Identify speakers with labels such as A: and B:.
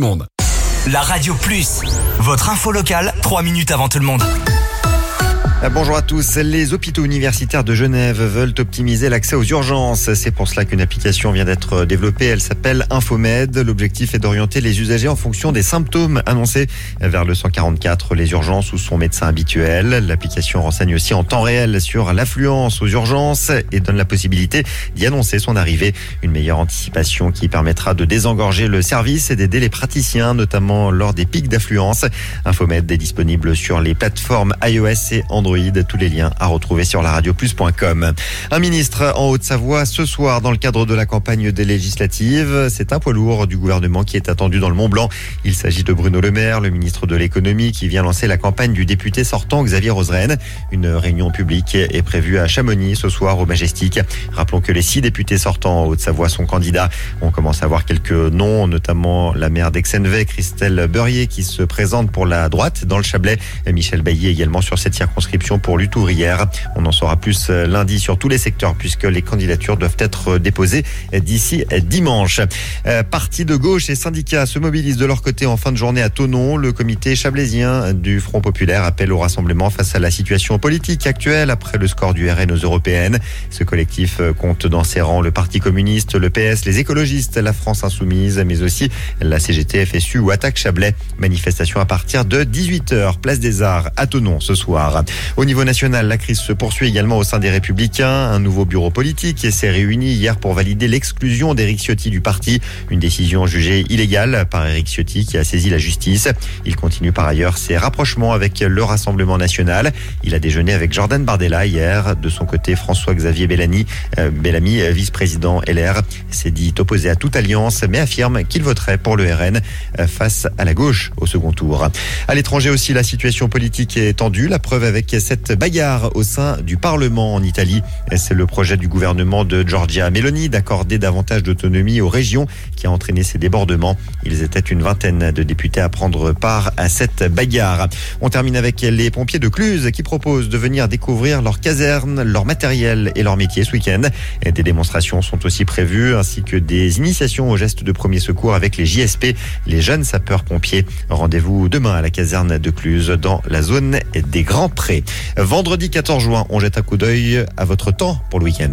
A: monde.
B: La Radio Plus, votre info locale, 3 minutes avant tout le monde.
C: Bonjour à tous. Les hôpitaux universitaires de Genève veulent optimiser l'accès aux urgences. C'est pour cela qu'une application vient d'être développée. Elle s'appelle Infomed. L'objectif est d'orienter les usagers en fonction des symptômes annoncés vers le 144, les urgences ou son médecin habituel. L'application renseigne aussi en temps réel sur l'affluence aux urgences et donne la possibilité d'y annoncer son arrivée. Une meilleure anticipation qui permettra de désengorger le service et d'aider les praticiens, notamment lors des pics d'affluence. Infomed est disponible sur les plateformes iOS et Android. Tous les liens à retrouver sur laradioplus.com. Un ministre en Haute-Savoie ce soir dans le cadre de la campagne des législatives. C'est un poids lourd du gouvernement qui est attendu dans le Mont-Blanc. Il s'agit de Bruno Le Maire, le ministre de l'économie, qui vient lancer la campagne du député sortant Xavier Roseraine. Une réunion publique est prévue à Chamonix ce soir au Majestic. Rappelons que les 6 députés sortants en Haute-Savoie sont candidats. On commence à voir quelques noms, notamment la maire d'Aix-en-Vez, Christelle Beurier, qui se présente pour la droite dans le Chablais. Michel Bailly également sur cette circonscription pour lutte ouvrière. On en saura plus lundi sur tous les secteurs puisque les candidatures doivent être déposées d'ici dimanche. Partis de gauche et syndicats se mobilisent de leur côté en fin de journée à Thonon. Le comité chablaisien du Front Populaire appelle au rassemblement face à la situation politique actuelle après le score du RN aux européennes. Ce collectif compte dans ses rangs le Parti communiste, le PS, les écologistes, la France insoumise, mais aussi la CGT, FSU ou Attaque Chablais. Manifestation à partir de 18h, place des Arts à Thonon ce soir. Au niveau national, la crise se poursuit également au sein des Républicains. Un nouveau bureau politique s'est réuni hier pour valider l'exclusion d'Éric Ciotti du parti. Une décision jugée illégale par Éric Ciotti qui a saisi la justice. Il continue par ailleurs ses rapprochements avec le Rassemblement national. Il a déjeuné avec Jordan Bardella hier. De son côté, François-Xavier Bellamy, vice-président LR, s'est dit opposé à toute alliance, mais affirme qu'il voterait pour le RN face à la gauche au second tour. À l'étranger aussi, la situation politique est tendue. La preuve avec cette bagarre au sein du Parlement en Italie. C'est le projet du gouvernement de Giorgia Meloni d'accorder davantage d'autonomie aux régions qui a entraîné ces débordements. Ils étaient une vingtaine de députés à prendre part à cette bagarre. On termine avec les pompiers de Cluses qui proposent de venir découvrir leur caserne, leur matériel et leur métier ce week-end. Des démonstrations sont aussi prévues ainsi que des initiations aux gestes de premier secours avec les JSP, les jeunes sapeurs-pompiers. Rendez-vous demain à la caserne de Cluses dans la zone des Grands Prés. Vendredi 14 juin, on jette un coup d'œil à votre temps pour le week-end.